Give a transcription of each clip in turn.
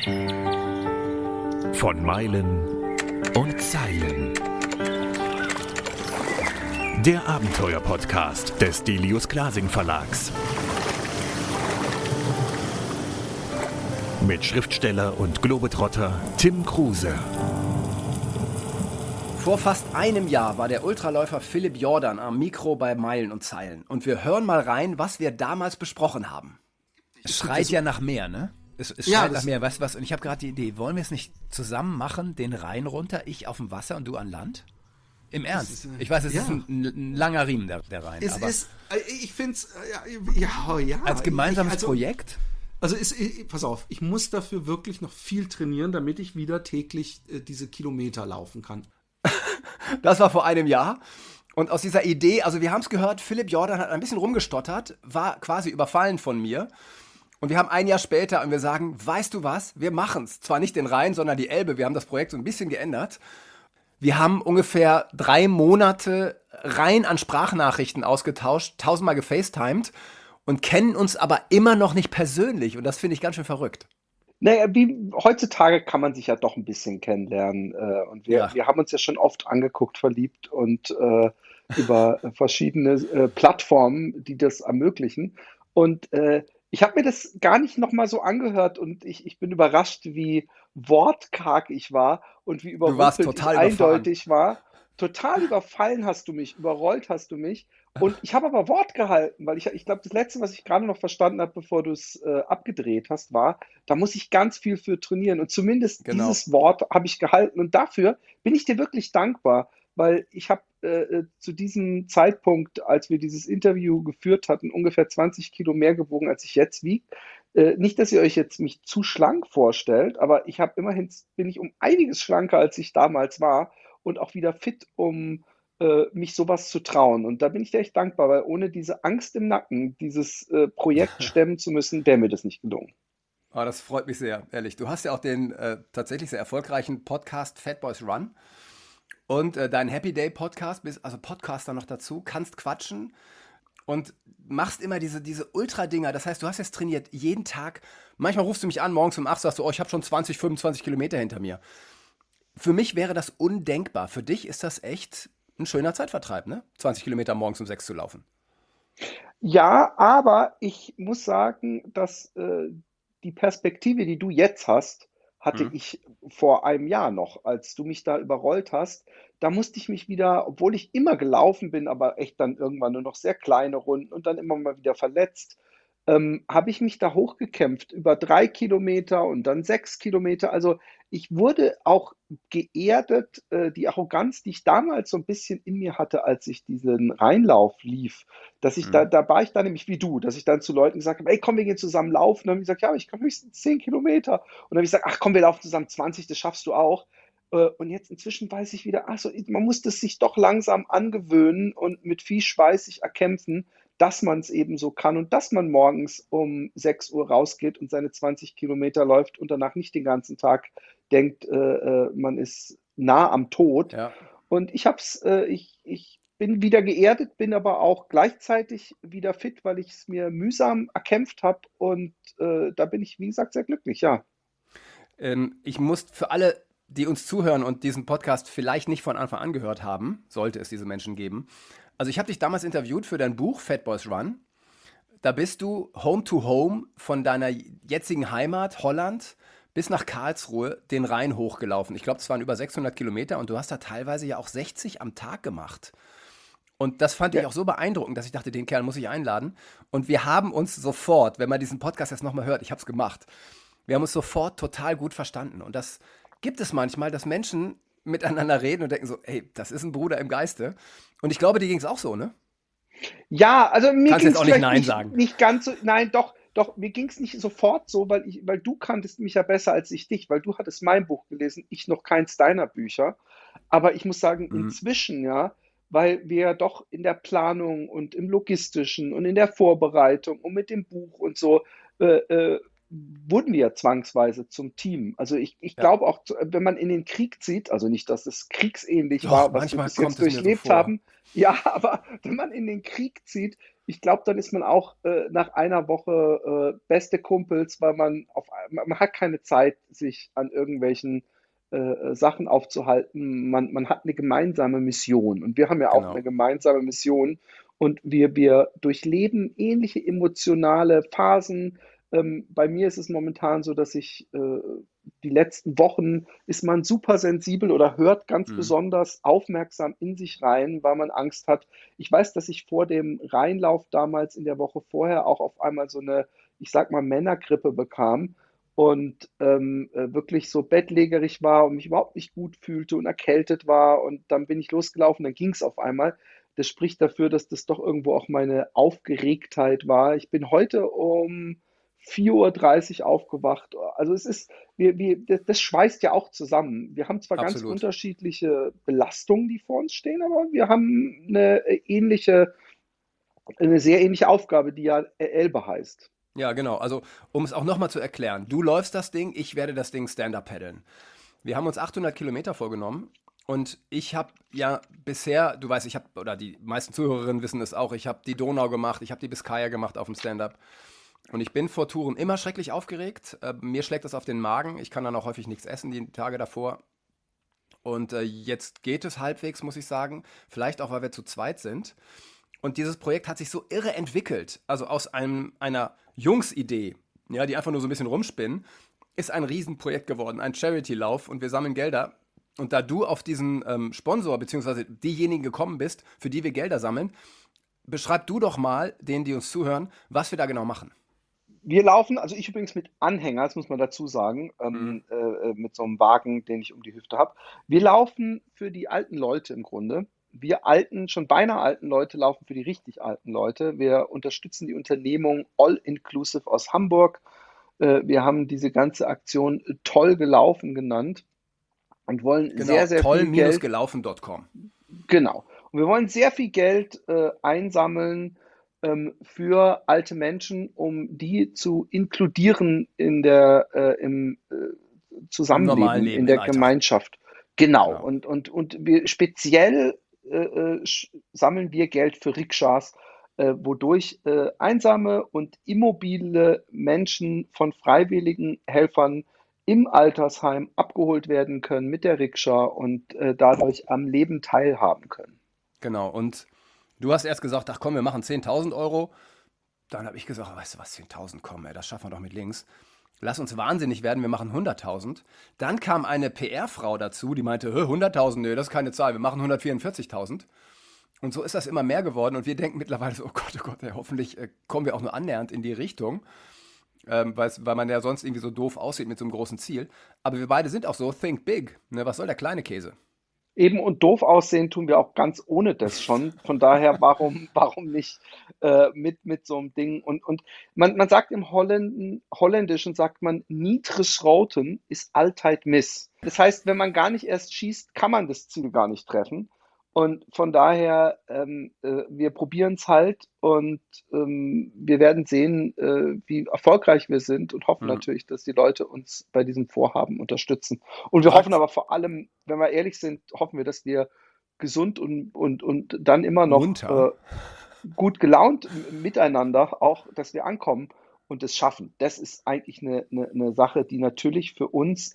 Von Meilen und Zeilen. Der Abenteuer-Podcast des Delius Glasing Verlags. Mit Schriftsteller und Globetrotter Tim Kruse. Vor fast einem Jahr war der Ultraläufer Philipp Jordan am Mikro bei Meilen und Zeilen. Und wir hören mal rein, was wir damals besprochen haben. Es schreit ja nach mehr, ne? Es schreit nach mehr. Weißt du was? Und ich habe gerade die Idee, wollen wir es nicht zusammen machen, den Rhein runter, ich auf dem Wasser und du an Land? Im Ernst. Ich weiß, es ist ein langer Riemen, der Rhein. Ich finde es, als gemeinsames Projekt? Also pass auf, ich muss dafür wirklich noch viel trainieren, damit ich wieder täglich diese Kilometer laufen kann. Das war vor einem Jahr. Und aus dieser Idee, also wir haben es gehört, Philipp Jordan hat ein bisschen rumgestottert, war quasi überfallen von mir. Und wir haben ein Jahr später und wir sagen, weißt du was, wir machen es. Zwar nicht den Rhein, sondern die Elbe. Wir haben das Projekt so ein bisschen geändert. Wir haben ungefähr 3 Monate rein an Sprachnachrichten ausgetauscht, 1000-mal gefacetimed und kennen uns aber immer noch nicht persönlich. Und das finde ich ganz schön verrückt. Naja, heutzutage kann man sich ja doch ein bisschen kennenlernen. Und wir haben uns ja schon oft angeguckt, verliebt und über verschiedene Plattformen, die das ermöglichen. Und ich habe mir das gar nicht nochmal so angehört und ich bin überrascht, wie wortkarg ich war und wie überrumpelt ich eindeutig war. Total überfallen hast du mich, überrollt hast du mich. Und ich habe aber Wort gehalten, weil ich glaube, das Letzte, was ich gerade noch verstanden habe, bevor du es abgedreht hast, war, da muss ich ganz viel für trainieren. Und zumindest dieses Wort habe ich gehalten. Und dafür bin ich dir wirklich dankbar, weil ich habe zu diesem Zeitpunkt, als wir dieses Interview geführt hatten, ungefähr 20 Kilo mehr gewogen, als ich jetzt wiege. Nicht, dass ihr euch jetzt mich zu schlank vorstellt, aber bin ich um einiges schlanker, als ich damals war und auch wieder fit, um mich sowas zu trauen. Und da bin ich dir echt dankbar, weil ohne diese Angst im Nacken, dieses Projekt stemmen zu müssen, wäre mir das nicht gelungen. Oh, das freut mich sehr, ehrlich. Du hast ja auch den tatsächlich sehr erfolgreichen Podcast Fat Boys Run und deinen Happy Day Podcast, bist also Podcaster noch dazu, kannst quatschen und machst immer diese Ultra-Dinger. Das heißt, du hast jetzt trainiert jeden Tag. Manchmal rufst du mich an, morgens um 8, sagst du, oh, ich habe schon 20, 25 Kilometer hinter mir. Für mich wäre das undenkbar. Für dich ist das echt ein schöner Zeitvertreib, ne? 20 Kilometer morgens um 6 zu laufen. Ja, aber ich muss sagen, dass die Perspektive, die du jetzt hast, hatte ich vor einem Jahr noch, als du mich da überrollt hast. Da musste ich mich wieder, obwohl ich immer gelaufen bin, aber echt dann irgendwann nur noch sehr kleine Runden und dann immer mal wieder verletzt, habe ich mich da hochgekämpft über 3 Kilometer und dann 6 Kilometer. Also ich wurde auch geerdet, die Arroganz, die ich damals so ein bisschen in mir hatte, als ich diesen Rheinlauf lief, dass ich da war ich dann nämlich wie du, dass ich dann zu Leuten gesagt habe, ey, komm, wir gehen zusammen laufen. Und dann haben die gesagt, ja, aber ich kann höchstens 10 Kilometer. Und dann habe ich gesagt, ach komm, wir laufen zusammen 20, das schaffst du auch. Und jetzt inzwischen weiß ich wieder, ach so, man muss das sich doch langsam angewöhnen und mit viel Schweiß sich erkämpfen, dass man es eben so kann und dass man morgens um 6 Uhr rausgeht und seine 20 Kilometer läuft und danach nicht den ganzen Tag denkt, man ist nah am Tod. Ja. Und ich bin wieder geerdet, bin aber auch gleichzeitig wieder fit, weil ich es mir mühsam erkämpft habe und da bin ich, wie gesagt, sehr glücklich, ja. Ich muss für alle, die uns zuhören und diesen Podcast vielleicht nicht von Anfang an gehört haben, sollte es diese Menschen geben. Also ich habe dich damals interviewt für dein Buch Fat Boys Run. Da bist du Home to Home von deiner jetzigen Heimat Holland bis nach Karlsruhe den Rhein hochgelaufen. Ich glaube, es waren über 600 Kilometer und du hast da teilweise ja auch 60 am Tag gemacht. Und das fand ich auch so beeindruckend, dass ich dachte, den Kerl muss ich einladen. Und wir haben uns sofort, wenn man diesen Podcast jetzt nochmal hört, ich habe es gemacht, wir haben uns sofort total gut verstanden. Und das gibt es manchmal, dass Menschen miteinander reden und denken so, hey, das ist ein Bruder im Geiste. Und ich glaube, dir ging es auch so, ne? Ja, also mir Kannst ging jetzt es auch nicht vielleicht Nein sagen. nicht ganz so, nein, doch, mir ging es nicht sofort so, weil du kanntest mich ja besser als ich dich, weil du hattest mein Buch gelesen, ich noch keins deiner Bücher. Aber ich muss sagen, inzwischen, ja, weil wir ja doch in der Planung und im Logistischen und in der Vorbereitung und mit dem Buch und so wurden wir zwangsweise zum Team. Also ich glaube auch, wenn man in den Krieg zieht, also nicht, dass es kriegsähnlich Doch, war, was wir manchmal bis kommt jetzt es mir so durchlebt vor. haben, ja, aber wenn man in den Krieg zieht, ich glaube, dann ist man auch nach einer Woche beste Kumpels, weil man hat keine Zeit, sich an irgendwelchen Sachen aufzuhalten. Man hat eine gemeinsame Mission und wir haben ja auch Genau. eine gemeinsame Mission und wir durchleben ähnliche emotionale Phasen. Bei mir ist es momentan so, dass ich die letzten Wochen ist man super sensibel oder hört ganz Mhm. besonders aufmerksam in sich rein, weil man Angst hat. Ich weiß, dass ich vor dem Rheinlauf damals in der Woche vorher auch auf einmal so eine, ich sag mal, Männergrippe bekam und wirklich so bettlägerig war und mich überhaupt nicht gut fühlte und erkältet war. Und dann bin ich losgelaufen, dann ging es auf einmal. Das spricht dafür, dass das doch irgendwo auch meine Aufgeregtheit war. Ich bin heute um 4:30 Uhr aufgewacht. Also es ist, das schweißt ja auch zusammen. Wir haben zwar ganz Absolut. unterschiedliche Belastungen, die vor uns stehen, aber wir haben eine sehr ähnliche Aufgabe, die ja Elbe heißt. Ja, genau. Also, um es auch nochmal zu erklären. Du läufst das Ding, ich werde das Ding Stand-Up paddeln. Wir haben uns 800 Kilometer vorgenommen und ich habe ja bisher, du weißt, oder die meisten Zuhörerinnen wissen es auch, ich habe die Donau gemacht, ich habe die Biskaya gemacht auf dem Stand-Up. Und ich bin vor Touren immer schrecklich aufgeregt. Mir schlägt das auf den Magen. Ich kann dann auch häufig nichts essen die Tage davor. Und jetzt geht es halbwegs, muss ich sagen. Vielleicht auch, weil wir zu zweit sind. Und dieses Projekt hat sich so irre entwickelt. Also aus einer Jungsidee, ja, die einfach nur so ein bisschen rumspinnen, ist ein Riesenprojekt geworden, ein Charity-Lauf und wir sammeln Gelder. Und da du auf diesen Sponsor bzw. diejenigen gekommen bist, für die wir Gelder sammeln, beschreib du doch mal denen, die uns zuhören, was wir da genau machen. Wir laufen, also ich übrigens mit Anhänger, das muss man dazu sagen, mit so einem Wagen, den ich um die Hüfte habe. Wir laufen für die alten Leute im Grunde. Wir alten, schon beinahe alten Leute laufen für die richtig alten Leute. Wir unterstützen die Unternehmung All Inclusive aus Hamburg. Wir haben diese ganze Aktion Toll gelaufen genannt und wollen Genau, sehr, sehr viel Geld. toll-gelaufen.com. Genau. Und wir wollen sehr viel Geld einsammeln für alte Menschen, um die zu inkludieren im Im Zusammenleben, normalen Leben, in der im Alltag. Gemeinschaft. Genau. Genau. Und wir speziell sammeln wir Geld für Rikschas, wodurch einsame und immobile Menschen von freiwilligen Helfern im Altersheim abgeholt werden können mit der Rikscha und dadurch am Leben teilhaben können. Genau, und du hast erst gesagt, ach komm, wir machen 10.000 Euro. Dann habe ich gesagt, weißt du was, 10.000, komm, ey, das schaffen wir doch mit links. Lass uns wahnsinnig werden, wir machen 100.000. Dann kam eine PR-Frau dazu, die meinte, 100.000, nee, das ist keine Zahl, wir machen 144.000. Und so ist das immer mehr geworden und wir denken mittlerweile so, oh Gott, ey, hoffentlich kommen wir auch nur annähernd in die Richtung, weil man ja sonst irgendwie so doof aussieht mit so einem großen Ziel. Aber wir beide sind auch so, think big, ne, was soll der kleine Käse? Eben und doof aussehen tun wir auch ganz ohne das schon. Von daher, warum nicht mit so einem Ding? Und man sagt im Holländischen, sagt man, niedrig roten ist Altheit miss. Das heißt, wenn man gar nicht erst schießt, kann man das Ziel gar nicht treffen. Und von daher, wir probieren es halt und wir werden sehen, wie erfolgreich wir sind und hoffen natürlich, dass die Leute uns bei diesem Vorhaben unterstützen. Und wir hoffen aber vor allem, wenn wir ehrlich sind, hoffen wir, dass wir gesund und dann immer noch gut gelaunt miteinander auch, dass wir ankommen und es schaffen. Das ist eigentlich eine Sache, die natürlich für uns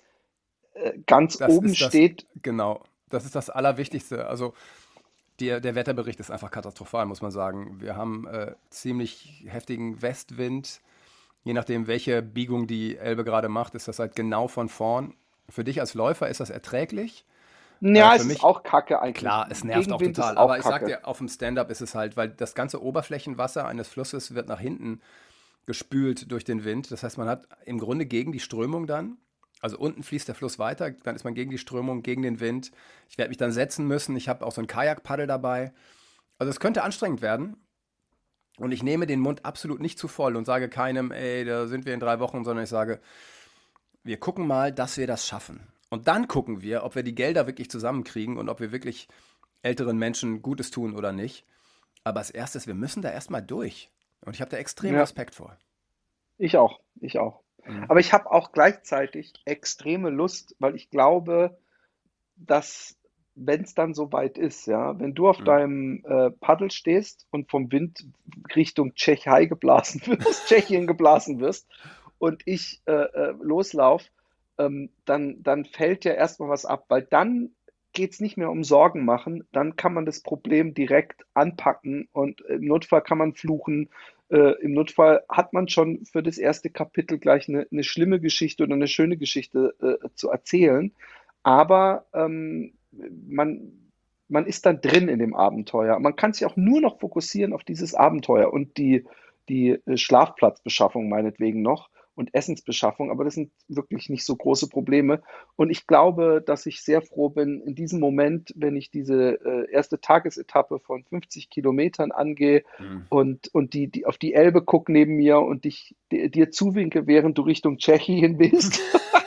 ganz oben steht. Genau. Das ist das Allerwichtigste. Also der Wetterbericht ist einfach katastrophal, muss man sagen. Wir haben ziemlich heftigen Westwind. Je nachdem, welche Biegung die Elbe gerade macht, ist das halt genau von vorn. Für dich als Läufer ist das erträglich? Ja, es ist auch kacke eigentlich. Klar, es nervt auch Gegenwind total. ist auch Aber ich sag kacke. dir, auf dem Stand-Up ist es halt, weil das ganze Oberflächenwasser eines Flusses wird nach hinten gespült durch den Wind. Das heißt, man hat im Grunde gegen die Strömung dann. Also unten fließt der Fluss weiter, dann ist man gegen die Strömung, gegen den Wind. Ich werde mich dann setzen müssen. Ich habe auch so ein Kajakpaddel dabei. Also es könnte anstrengend werden. Und ich nehme den Mund absolut nicht zu voll und sage keinem, ey, da sind wir in 3 Wochen, sondern ich sage, wir gucken mal, dass wir das schaffen. Und dann gucken wir, ob wir die Gelder wirklich zusammenkriegen und ob wir wirklich älteren Menschen Gutes tun oder nicht. Aber als erstes, wir müssen da erstmal durch. Und ich habe da extrem Respekt vor. Ich auch. Aber ich habe auch gleichzeitig extreme Lust, weil ich glaube, dass wenn es dann soweit ist, ja, wenn du auf deinem Paddel stehst und vom Wind Richtung Tschechei geblasen wirst, Tschechien geblasen wirst und ich loslauf, dann fällt ja erstmal was ab, weil dann geht es nicht mehr um Sorgen machen, dann kann man das Problem direkt anpacken und im Notfall kann man fluchen. Im Notfall hat man schon für das erste Kapitel gleich eine schlimme Geschichte oder eine schöne Geschichte zu erzählen. Aber man, man ist dann drin in dem Abenteuer. Man kann sich auch nur noch fokussieren auf dieses Abenteuer und die Schlafplatzbeschaffung meinetwegen noch und Essensbeschaffung, aber das sind wirklich nicht so große Probleme. Und ich glaube, dass ich sehr froh bin in diesem Moment, wenn ich diese erste Tagesetappe von 50 Kilometern angehe und auf die Elbe gucke neben mir und dir zuwinke, während du Richtung Tschechien bist.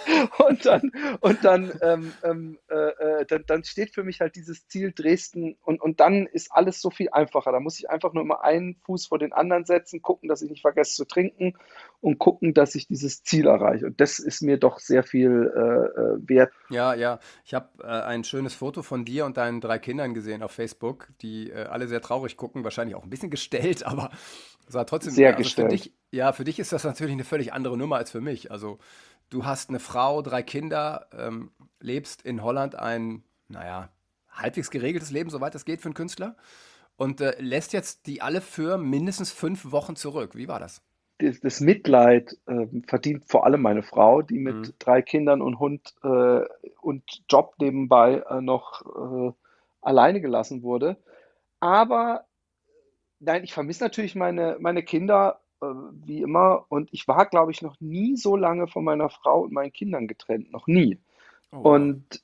Dann steht für mich halt dieses Ziel Dresden und dann ist alles so viel einfacher. Da muss ich einfach nur immer einen Fuß vor den anderen setzen, gucken, dass ich nicht vergesse zu trinken und gucken, dass ich dieses Ziel erreiche. Und das ist mir doch sehr viel wert. Ja, ja. Ich habe ein schönes Foto von dir und deinen 3 Kindern gesehen auf Facebook, die alle sehr traurig gucken, wahrscheinlich auch ein bisschen gestellt, aber es war trotzdem Sehr also gestellt. für dich ist das natürlich eine völlig andere Nummer als für mich. Also du hast eine Frau, 3 Kinder, lebst in Holland ein, naja, halbwegs geregeltes Leben, soweit es geht für einen Künstler und lässt jetzt die alle für mindestens 5 Wochen zurück. Wie war das? Das Mitleid verdient vor allem meine Frau, die mit 3 Kindern und Hund und Job nebenbei noch alleine gelassen wurde. Aber nein, ich vermisse natürlich meine Kinder wie immer und ich war, glaube ich, noch nie so lange von meiner Frau und meinen Kindern getrennt, noch nie. Oh, wow. Und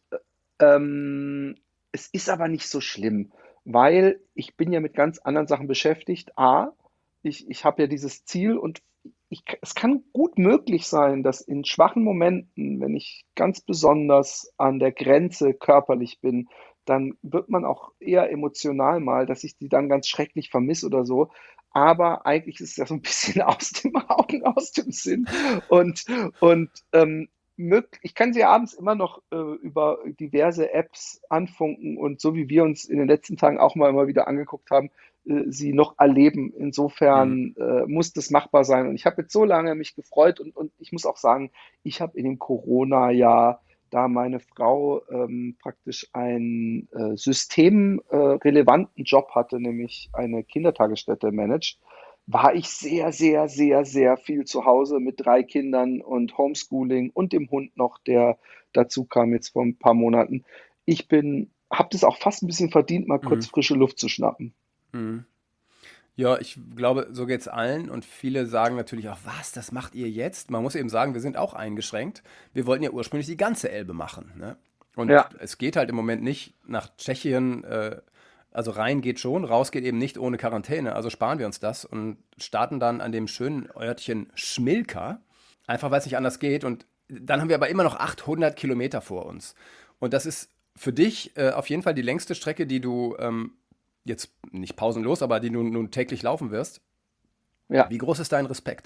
es ist aber nicht so schlimm, weil ich bin ja mit ganz anderen Sachen beschäftigt. Ich habe ja dieses Ziel und es kann gut möglich sein, dass in schwachen Momenten, wenn ich ganz besonders an der Grenze körperlich bin, dann wird man auch eher emotional mal, dass ich die dann ganz schrecklich vermisse oder so. Aber eigentlich ist es ja so ein bisschen aus dem Augen, aus dem Sinn. Und, und ich kann sie ja abends immer noch über diverse Apps anfunken und so wie wir uns in den letzten Tagen auch mal immer wieder angeguckt haben, sie noch erleben. Mhm. Insofern muss das machbar sein. Und ich habe jetzt so lange mich gefreut und ich muss auch sagen, ich habe in dem Corona-Jahr, da meine Frau praktisch einen systemrelevanten Job hatte, nämlich eine Kindertagesstätte managt, war ich sehr, sehr, sehr, sehr viel zu Hause mit 3 Kindern und Homeschooling und dem Hund noch, der dazu kam jetzt vor ein paar Monaten. Habe das auch fast ein bisschen verdient, mal kurz Mhm. frische Luft zu schnappen. Mhm. Ja, ich glaube, so geht's allen und viele sagen natürlich auch, was, das macht ihr jetzt? Man muss eben sagen, wir sind auch eingeschränkt. Wir wollten ja ursprünglich die ganze Elbe machen, ne? Und Ja, es geht halt im Moment nicht nach Tschechien, also rein geht schon, raus geht eben nicht ohne Quarantäne. Also sparen wir uns das und starten dann an dem schönen Örtchen Schmilka, einfach weil es nicht anders geht. Und dann haben wir aber immer noch 800 Kilometer vor uns. Und das ist für dich auf jeden Fall die längste Strecke, die du jetzt nicht pausenlos, aber die du nun täglich laufen wirst. ja. Wie groß ist dein Respekt?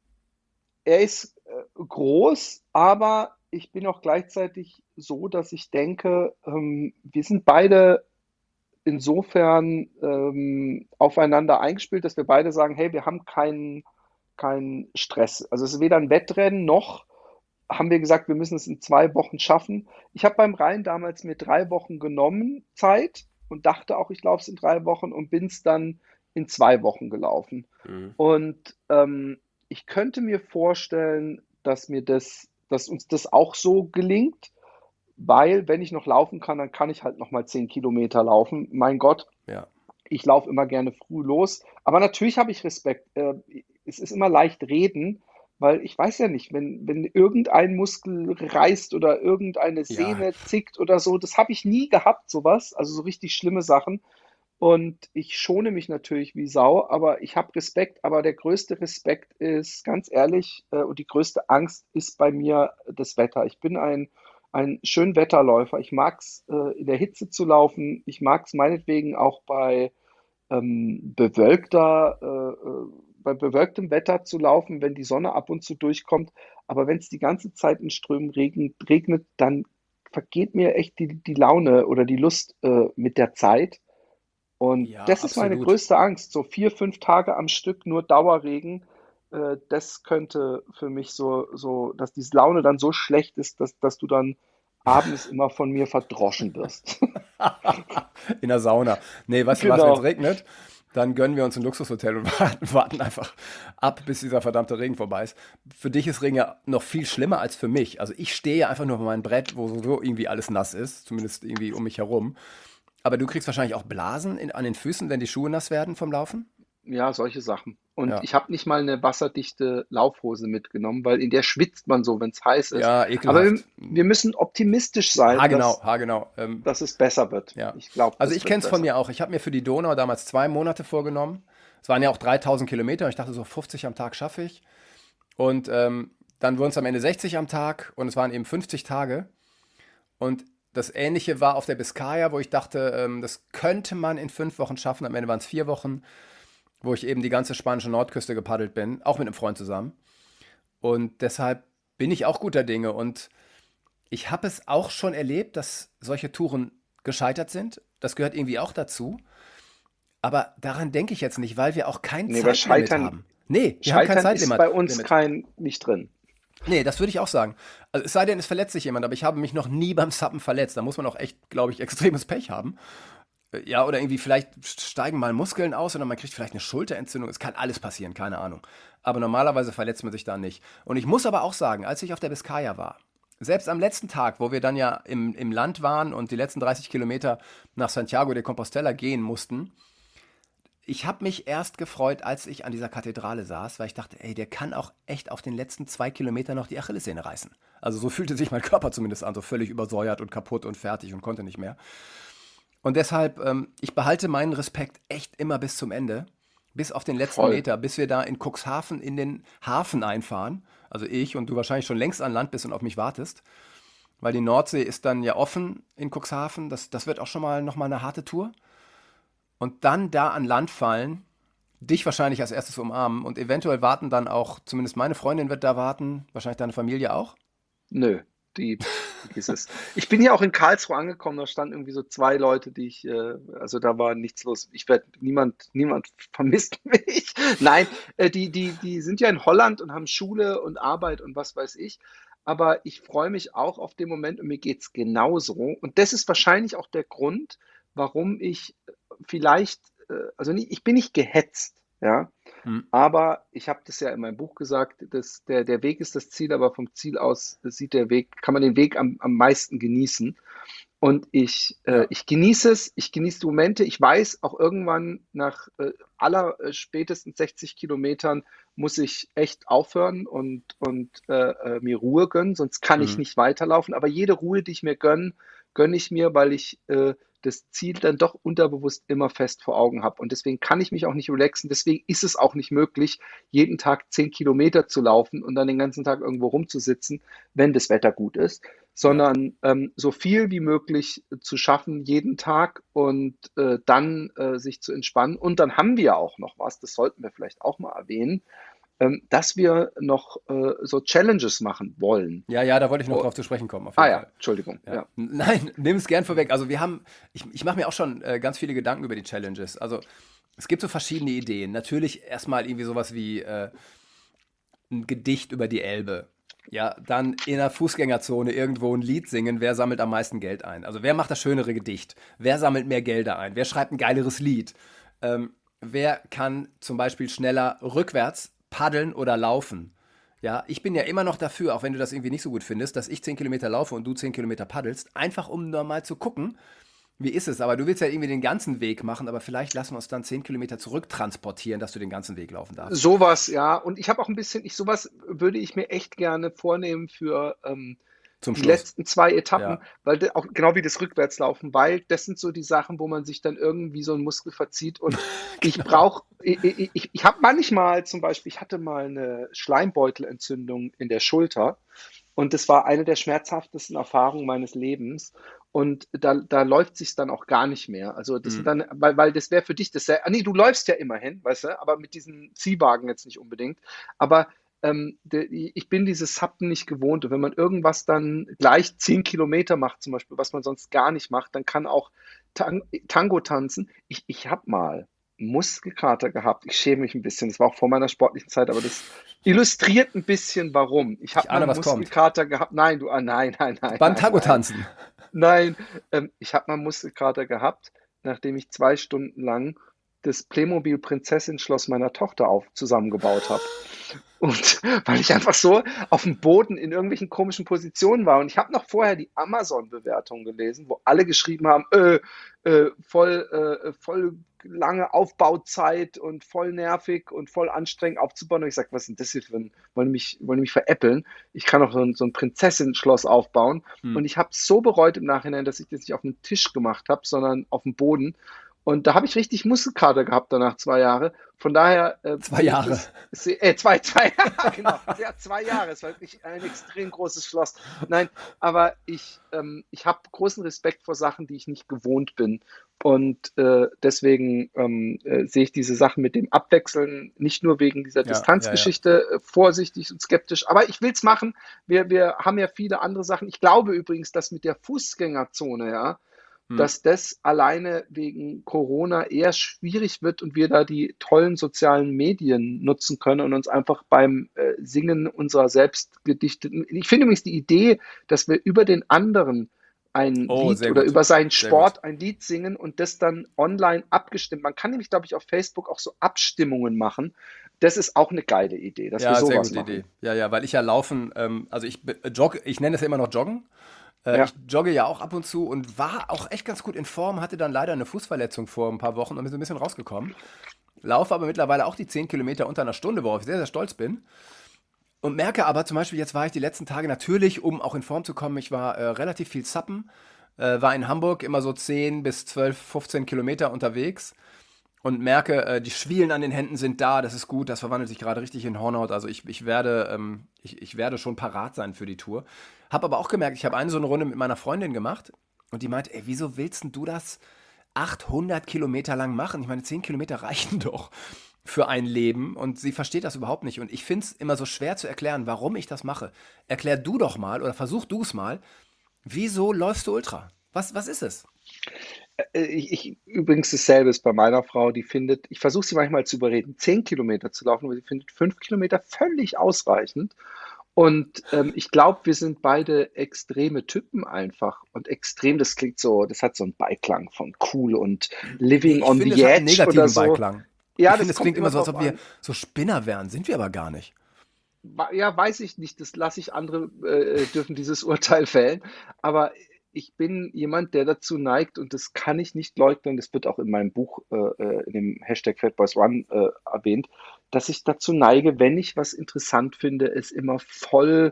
Er ist groß, aber ich bin auch gleichzeitig so, dass ich denke, wir sind beide insofern aufeinander eingespielt, dass wir beide sagen, hey, wir haben keinen Stress. Also es ist weder ein Wettrennen noch haben wir gesagt, wir müssen es in 2 Wochen schaffen. Ich habe beim Rhein damals mir 3 Wochen genommen Zeit und dachte auch, ich laufe es in 3 Wochen und bin es dann in 2 Wochen gelaufen. Mhm. Und ich könnte mir vorstellen, dass uns das auch so gelingt, weil wenn ich noch laufen kann, dann kann ich halt noch mal 10 Kilometer laufen. Mein Gott, Ja. ich laufe immer gerne früh los. Aber natürlich habe ich Respekt. Es ist immer leicht reden, weil ich weiß ja nicht, wenn irgendein Muskel reißt oder irgendeine Ja, Sehne zickt oder so, das habe ich nie gehabt, sowas. Also so richtig schlimme Sachen. Und ich schone mich natürlich wie Sau, aber ich habe Respekt. Aber der größte Respekt ist, ganz ehrlich, und die größte Angst ist bei mir das Wetter. Ich bin ein Schönwetterläufer. Ich mag es, in der Hitze zu laufen. Ich mag es meinetwegen auch ähm, bewölkter, bei bewölktem Wetter zu laufen, wenn die Sonne ab und zu durchkommt. Aber wenn es die ganze Zeit in Strömen regnet, dann vergeht mir echt die Laune oder die Lust mit der Zeit. Und Ja, das ist meine absolut. größte Angst. So 4, 5 Tage am Stück nur Dauerregen. Das könnte für mich so, dass diese Laune dann so schlecht ist, dass du dann abends immer von mir verdroschen wirst. In der Sauna. Nee, weißt du was, wenn es Genau. regnet, dann gönnen wir uns ein Luxushotel und warten einfach ab, bis dieser verdammte Regen vorbei ist. Für dich ist Regen ja noch viel schlimmer als für mich. Also ich stehe ja einfach nur auf meinem Brett, wo sowieso irgendwie alles nass ist, zumindest irgendwie um mich herum. Aber du kriegst wahrscheinlich auch Blasen an den Füßen, wenn die Schuhe nass werden vom Laufen? Ja, solche Sachen. Und Ja. ich habe nicht mal eine wasserdichte Laufhose mitgenommen, weil in der schwitzt man so, wenn es heiß ist. Ja, Aber wir, ekelhaft. wir müssen optimistisch sein, Haargenau, haargenau. dass es besser wird. Ja. Ich glaube, Also das ich wird kenne es von besser. mir auch. Ich habe mir für die Donau damals 2 Monate vorgenommen. Es waren ja auch 3000 Kilometer. Und ich dachte, so 50 am Tag schaffe ich. Und dann wurden es am Ende 60 am Tag und es waren eben 50 Tage. Und das Ähnliche war auf der Biskaya, wo ich dachte, das könnte man in 5 Wochen schaffen. Am Ende waren es 4 Wochen, wo ich eben die ganze spanische Nordküste gepaddelt bin, auch mit einem Freund zusammen. Und deshalb bin ich auch guter Dinge. Und ich habe es auch schon erlebt, dass solche Touren gescheitert sind. Das gehört irgendwie auch dazu. Aber daran denke ich jetzt nicht, weil wir auch kein Nee, aber Zeitlimit haben. Nee, wir haben kein Scheitern ist Zeitlimit. bei uns nicht drin. Nee, das würde ich auch sagen. Also es sei denn, es verletzt sich jemand, aber ich habe mich noch nie beim Suppen verletzt. Da muss man auch echt, glaube ich, extremes Pech haben. Ja, oder irgendwie vielleicht steigen mal Muskeln aus oder man kriegt vielleicht eine Schulterentzündung. Es kann alles passieren, keine Ahnung. Aber normalerweise verletzt man sich da nicht. Und ich muss aber auch sagen, als ich auf der Biskaya war, selbst am letzten Tag, wo wir dann ja im Land waren und die letzten 30 Kilometer nach Santiago de Compostela gehen mussten, ich habe mich erst gefreut, als ich an dieser Kathedrale saß, weil ich dachte, ey, der kann auch echt auf den letzten 2 Kilometern noch die Achillessehne reißen. Also so fühlte sich mein Körper zumindest an, so völlig übersäuert und kaputt und fertig und konnte nicht mehr. Und deshalb, ich behalte meinen Respekt echt immer bis zum Ende, bis auf den letzten Voll. Meter, bis wir da in Cuxhaven in den Hafen einfahren. Also ich und du wahrscheinlich schon längst an Land bist und auf mich wartest. Weil die Nordsee ist dann ja offen in Cuxhaven. Das wird auch schon mal nochmal eine harte Tour. Und dann da an Land fallen, dich wahrscheinlich als erstes umarmen und eventuell warten dann auch, zumindest meine Freundin wird da warten, wahrscheinlich deine Familie auch. Nö, vergiss es. Ich bin hier auch in Karlsruhe angekommen, da standen irgendwie so 2 Leute, also da war nichts los. Niemand vermisst mich. Nein, die sind ja in Holland und haben Schule und Arbeit und was weiß ich. Aber ich freue mich auch auf den Moment und mir geht's genauso. Und das ist wahrscheinlich auch der Grund, warum ich vielleicht, also nicht, ich bin nicht gehetzt, ja. Hm. Aber ich habe das ja in meinem Buch gesagt, dass der Weg ist das Ziel, aber vom Ziel aus kann man den Weg am meisten genießen. Und Ja. ich genieße es, ich genieße die Momente. Ich weiß, auch irgendwann nach spätestens 60 Kilometern muss ich echt aufhören und mir Ruhe gönnen, sonst kann ich Hm. nicht weiterlaufen. Aber jede Ruhe, die ich mir gönne ich mir, weil ich das Ziel dann doch unterbewusst immer fest vor Augen habe. Und deswegen kann ich mich auch nicht relaxen. Deswegen ist es auch nicht möglich, jeden Tag 10 Kilometer zu laufen und dann den ganzen Tag irgendwo rumzusitzen, wenn das Wetter gut ist, sondern so viel wie möglich zu schaffen jeden Tag und dann sich zu entspannen. Und dann haben wir auch noch was, das sollten wir vielleicht auch mal erwähnen, dass wir noch so Challenges machen wollen. Ja, da wollte ich noch Oh, drauf zu sprechen kommen, auf jeden ja, Fall. Entschuldigung. Ja. Ja. Nein, nimm es gern vorweg. Also ich mache mir auch schon ganz viele Gedanken über die Challenges. Also es gibt so verschiedene Ideen. Natürlich erstmal irgendwie sowas wie ein Gedicht über die Elbe. Ja, dann in der Fußgängerzone irgendwo ein Lied singen. Wer sammelt am meisten Geld ein? Also wer macht das schönere Gedicht? Wer sammelt mehr Gelder ein? Wer schreibt ein geileres Lied? Wer kann zum Beispiel schneller rückwärts paddeln oder laufen? Ja, ich bin ja immer noch dafür, auch wenn du das irgendwie nicht so gut findest, dass ich 10 Kilometer laufe und du 10 Kilometer paddelst, einfach um nur mal zu gucken, wie ist es. Aber du willst ja irgendwie den ganzen Weg machen, aber vielleicht lassen wir uns dann 10 Kilometer zurücktransportieren, dass du den ganzen Weg laufen darfst. Sowas, ja. Und ich habe auch ein bisschen, sowas würde ich mir echt gerne vornehmen für Zum die Schluss. letzten 2 Etappen, Ja. weil auch genau wie das Rückwärtslaufen, weil das sind so die Sachen, wo man sich dann irgendwie so ein Muskel verzieht und Genau. ich habe manchmal zum Beispiel, ich hatte mal eine Schleimbeutelentzündung in der Schulter und das war eine der schmerzhaftesten Erfahrungen meines Lebens und da läuft sich's dann auch gar nicht mehr. Also das sind Mhm. dann, weil das wäre für dich, nee, du läufst ja immerhin, weißt du, aber mit diesem Ziehwagen jetzt nicht unbedingt, aber ich bin dieses Subten nicht gewohnt. Und wenn man irgendwas dann gleich 10 Kilometer macht, zum Beispiel, was man sonst gar nicht macht, dann kann auch Tango tanzen. Ich habe mal Muskelkater gehabt. Ich schäme mich ein bisschen. Das war auch vor meiner sportlichen Zeit, aber das illustriert ein bisschen, warum. Ich habe mal Muskelkater gehabt. Nein, nein. Beim Tango tanzen. Nein, ich habe mal Muskelkater gehabt, nachdem ich 2 Stunden lang das Playmobil-Prinzessin-Schloss meiner Tochter zusammengebaut habe. Und weil ich einfach so auf dem Boden in irgendwelchen komischen Positionen war. Und ich habe noch vorher die Amazon-Bewertung gelesen, wo alle geschrieben haben, voll lange Aufbauzeit und voll nervig und voll anstrengend aufzubauen. Und ich sage, was ist denn das hier für ein, wollen die mich veräppeln? Ich kann auch so ein Prinzessin-Schloss aufbauen. Und ich habe so bereut im Nachhinein, dass ich das nicht auf dem Tisch gemacht habe, sondern auf dem Boden. Und da habe ich richtig Muskelkater gehabt danach 2 Jahre. Von daher. 2 Jahre. 2 Jahre, genau. Ja, 2 Jahre. Es war wirklich ein extrem großes Schloss. Nein, aber ich habe großen Respekt vor Sachen, die ich nicht gewohnt bin. Und deswegen sehe ich diese Sachen mit dem Abwechseln nicht nur wegen dieser Distanzgeschichte vorsichtig und skeptisch. Aber ich will es machen. Wir haben ja viele andere Sachen. Ich glaube übrigens, dass mit der Fußgängerzone, dass das alleine wegen Corona eher schwierig wird und wir da die tollen sozialen Medien nutzen können und uns einfach beim Singen unserer selbst gedichteten. Ich finde übrigens die Idee, dass wir über den anderen ein Lied oder über seinen Sport ein Lied singen und das dann online abgestimmt. Man kann nämlich, glaube ich, auf Facebook auch so Abstimmungen machen. Das ist auch eine geile Idee, dass wir sowas machen. Idee. Ja, weil ich ja laufen, also ich jogge, ich nenne es ja immer noch Joggen. Ich jogge ja auch ab und zu und war auch echt ganz gut in Form, hatte dann leider eine Fußverletzung vor ein paar Wochen und bin so ein bisschen rausgekommen. Laufe aber mittlerweile auch die 10 Kilometer unter einer Stunde, worauf ich sehr, sehr stolz bin. Und merke aber zum Beispiel, jetzt war ich die letzten Tage natürlich, um auch in Form zu kommen, ich war relativ viel zappen, war in Hamburg immer so 10 bis 12, 15 Kilometer unterwegs und merke, die Schwielen an den Händen sind da, das ist gut, das verwandelt sich gerade richtig in Hornhaut, also ich werde schon parat sein für die Tour. Habe aber auch gemerkt, ich habe eine so eine Runde mit meiner Freundin gemacht und die meinte, wieso willst denn du das 800 Kilometer lang machen? Ich meine, 10 Kilometer reichen doch für ein Leben und sie versteht das überhaupt nicht und ich finde es immer so schwer zu erklären, warum ich das mache. Erklär du doch mal oder versuch du es mal, wieso läufst du Ultra? Was ist es? Übrigens dasselbe ist bei meiner Frau, die findet, ich versuche sie manchmal zu überreden, 10 Kilometer zu laufen, aber sie findet 5 Kilometer völlig ausreichend. Und ich glaube, wir sind beide extreme Typen einfach. Und extrem, das klingt so, das hat so einen Beiklang von cool und living on the edge oder so. Beiklang. Ja, ich finde, es klingt immer so, als ob wir so Spinner wären. Sind wir aber gar nicht. Ja, weiß ich nicht. Das lasse ich andere, dürfen dieses Urteil fällen. Aber ich bin jemand, der dazu neigt, und das kann ich nicht leugnen, das wird auch in meinem Buch, in dem Hashtag FatBoysRun erwähnt, dass ich dazu neige, wenn ich was interessant finde, es immer voll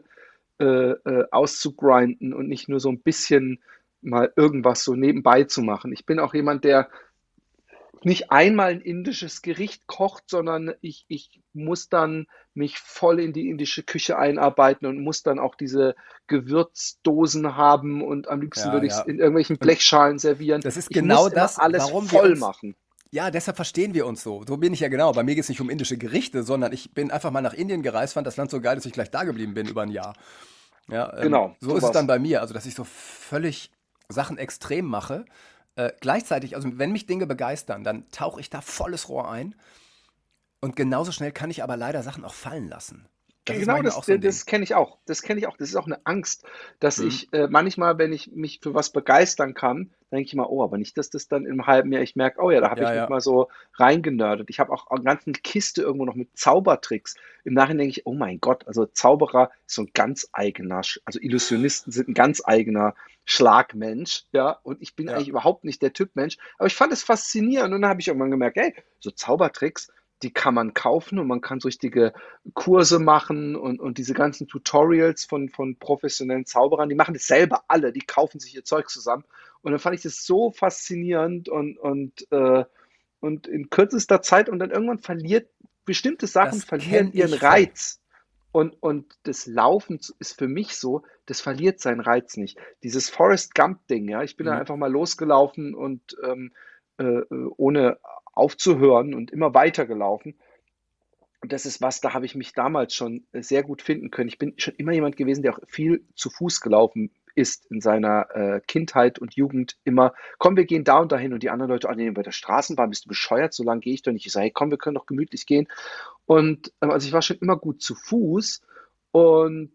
auszugrinden und nicht nur so ein bisschen mal irgendwas so nebenbei zu machen. Ich bin auch jemand, der nicht einmal ein indisches Gericht kocht, sondern ich muss dann mich voll in die indische Küche einarbeiten und muss dann auch diese Gewürzdosen haben und am liebsten würde ich es in irgendwelchen Blechschalen servieren. Das ist genau das, alles warum voll machen. Ja, deshalb verstehen wir uns so. So bin ich ja genau. Bei mir geht es nicht um indische Gerichte, sondern ich bin einfach mal nach Indien gereist, fand das Land so geil, dass ich gleich da geblieben bin über ein Jahr. Ja, genau. So ist es dann bei mir. Also, dass ich so völlig Sachen extrem mache. Gleichzeitig, also wenn mich Dinge begeistern, dann tauche ich da volles Rohr ein. Und genauso schnell kann ich aber leider Sachen auch fallen lassen. Genau, das kenne ich auch. Das ist auch eine Angst, dass ich manchmal, wenn ich mich für was begeistern kann, denke ich mal, oh, aber nicht, dass das dann im halben Jahr, ich merke, oh ja, da habe ich mich mal so reingenördet. Ich habe auch eine ganze Kiste irgendwo noch mit Zaubertricks. Im Nachhinein denke ich, oh mein Gott, also Zauberer ist so ein ganz eigener, also Illusionisten sind ein ganz eigener Schlagmensch, ja, und ich bin eigentlich überhaupt nicht der Typ Mensch, aber ich fand es faszinierend und dann habe ich irgendwann gemerkt, hey, so Zaubertricks, die kann man kaufen und man kann so richtige Kurse machen und diese ganzen Tutorials von professionellen Zauberern, die machen das selber alle, die kaufen sich ihr Zeug zusammen. Und dann fand ich das so faszinierend und in kürzester Zeit und dann irgendwann bestimmte Sachen verlieren ihren Reiz. Und das Laufen ist für mich so, das verliert seinen Reiz nicht. Dieses Forrest Gump-Ding, ja, ich bin da einfach mal losgelaufen und ohne aufzuhören und immer weiter gelaufen. Und das ist was, da habe ich mich damals schon sehr gut finden können. Ich bin schon immer jemand gewesen, der auch viel zu Fuß gelaufen ist in seiner Kindheit und Jugend. Immer, komm, wir gehen da und dahin. Und die anderen Leute, nee, bei der Straßenbahn bist du bescheuert, so lange gehe ich doch nicht. Ich sage, hey, komm, wir können doch gemütlich gehen. Und also ich war schon immer gut zu Fuß. Und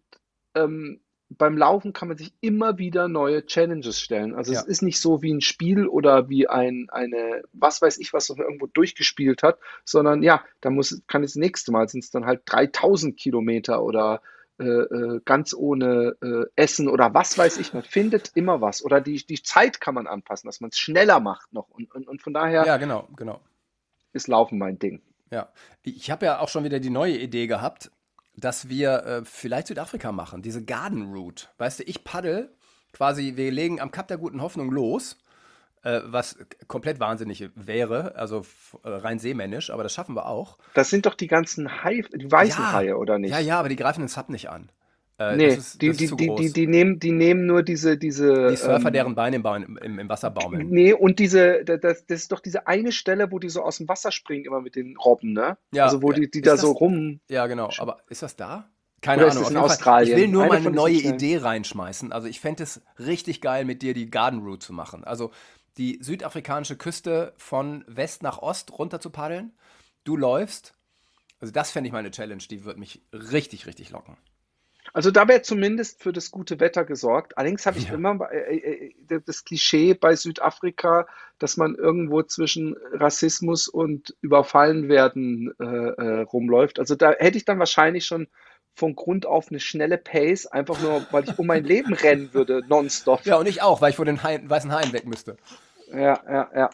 beim Laufen kann man sich immer wieder neue Challenges stellen. Also es ist nicht so wie ein Spiel oder wie eine, was weiß ich, was man irgendwo durchgespielt hat, sondern ja, kann das nächste Mal sind es dann halt 3000 Kilometer oder ganz ohne Essen oder was weiß ich. Man findet immer was. Oder die Zeit kann man anpassen, dass man es schneller macht noch. Und von daher genau. ist Laufen mein Ding. Ja, ich habe ja auch schon wieder die neue Idee gehabt, dass wir vielleicht Südafrika machen, diese Garden Route. Weißt du, ich paddel quasi, wir legen am Kap der Guten Hoffnung los, was komplett wahnsinnig wäre, also rein seemännisch, aber das schaffen wir auch. Das sind doch die ganzen die weißen Haie, oder nicht? Ja, aber die greifen den Sub nicht an. Nee, die nehmen nur diese die Surfer, deren Beine im Wasser baumeln. Nee, und das ist doch diese eine Stelle, wo die so aus dem Wasser springen, immer mit den Robben, ne? Ja, also wo die da so rum... Ja, genau. Aber ist das da? Keine Ahnung. Ist in Australien. Ich will nur mal eine neue Idee reinschmeißen. Also ich fände es richtig geil, mit dir die Garden Route zu machen. Also die südafrikanische Küste von West nach Ost runter zu paddeln. Du läufst. Also das fände ich mal eine Challenge, die würde mich richtig, richtig locken. Also da wäre zumindest für das gute Wetter gesorgt. Allerdings habe ich immer das Klischee bei Südafrika, dass man irgendwo zwischen Rassismus und Überfallenwerden rumläuft. Also da hätte ich dann wahrscheinlich schon von Grund auf eine schnelle Pace, einfach nur, weil ich um mein Leben rennen würde, nonstop. Ja, und ich auch, weil ich vor den weißen Haien weg müsste. Ja,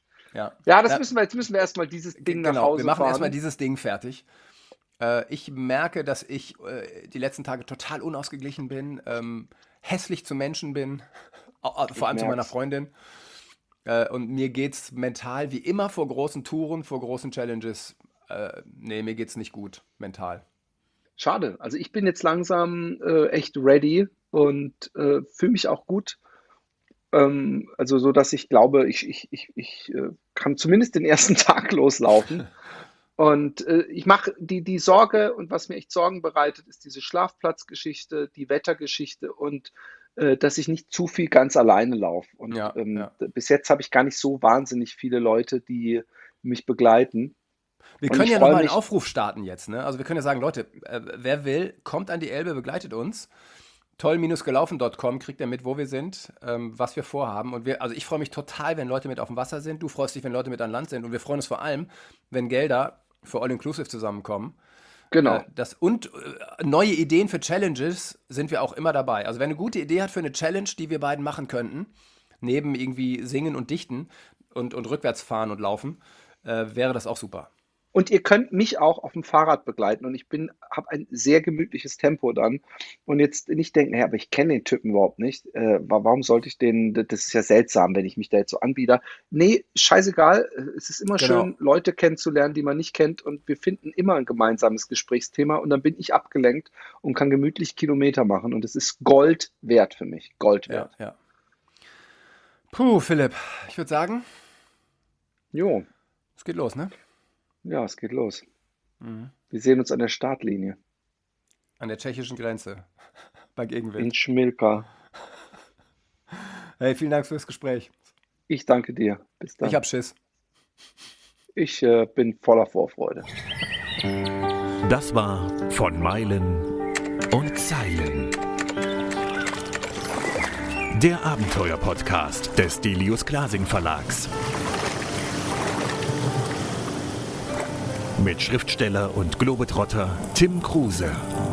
jetzt müssen wir erstmal dieses Ding nach Hause fahren. Wir machen erstmal dieses Ding fertig. Ich merke, dass ich die letzten Tage total unausgeglichen bin, hässlich zu Menschen bin, vor allem zu meiner Freundin. Und mir geht's mental wie immer vor großen Touren, vor großen Challenges. Mir geht's nicht gut mental. Schade. Also ich bin jetzt langsam echt ready und fühle mich auch gut. Also so, dass ich glaube, ich kann zumindest den ersten Tag loslaufen. Und ich mache die Sorge, und was mir echt Sorgen bereitet, ist diese Schlafplatzgeschichte, die Wettergeschichte und dass ich nicht zu viel ganz alleine laufe. Und bis jetzt habe ich gar nicht so wahnsinnig viele Leute, die mich begleiten. Wir können ja nochmal einen Aufruf starten jetzt. Ne? Also wir können ja sagen, Leute, wer will, kommt an die Elbe, begleitet uns. toll-gelaufen.com, kriegt ihr mit, wo wir sind, was wir vorhaben. Und also ich freue mich total, wenn Leute mit auf dem Wasser sind. Du freust dich, wenn Leute mit an Land sind. Und wir freuen uns vor allem, wenn Gelder für All-Inclusive zusammenkommen. Genau. Und neue Ideen für Challenges sind wir auch immer dabei. Also wer eine gute Idee hat für eine Challenge, die wir beiden machen könnten, neben irgendwie Singen und Dichten und rückwärts fahren und laufen, wäre das auch super. Und ihr könnt mich auch auf dem Fahrrad begleiten und ich habe ein sehr gemütliches Tempo dann und jetzt nicht denken, hey, aber ich kenne den Typen überhaupt nicht, warum sollte ich das ist ja seltsam, wenn ich mich da jetzt so anbiete. Nee, scheißegal, es ist immer schön, Leute kennenzulernen, die man nicht kennt und wir finden immer ein gemeinsames Gesprächsthema und dann bin ich abgelenkt und kann gemütlich Kilometer machen und es ist Gold wert für mich, Gold wert. Ja. Puh, Philipp, ich würde sagen, es geht los, ne? Ja, es geht los. Mhm. Wir sehen uns an der Startlinie. An der tschechischen Grenze. Bei Gegenwind. In Schmilka. Hey, vielen Dank fürs Gespräch. Ich danke dir. Bis dann. Ich hab Schiss. Ich bin voller Vorfreude. Das war von Meilen und Zeilen. Der Abenteuer-Podcast des Delius Glasing Verlags. Mit Schriftsteller und Globetrotter Tim Kruse.